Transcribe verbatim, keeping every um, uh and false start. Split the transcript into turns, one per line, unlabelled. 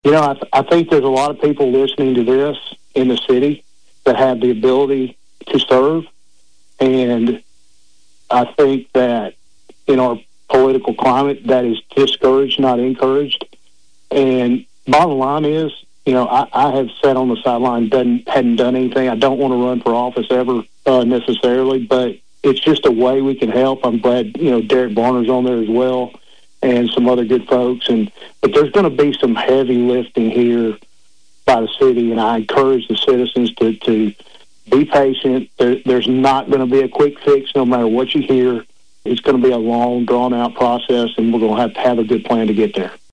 You know, I, th- I think there's a lot of people listening to this in the city that have the ability to serve. And I think that in our political climate, that is discouraged, not encouraged. And bottom line is, you know, I, I have sat on the sideline, done, hadn't done anything. I don't want to run for office ever uh, necessarily, but it's just a way we can help. I'm glad, you know, Derek Barner's on there as well and some other good folks. And but there's going to be some heavy lifting here by the city, and I encourage the citizens to, to be patient. There, there's not going to be a quick fix no matter what you hear. It's going to be a long, drawn-out process, and we're going to have to have a good plan to get there.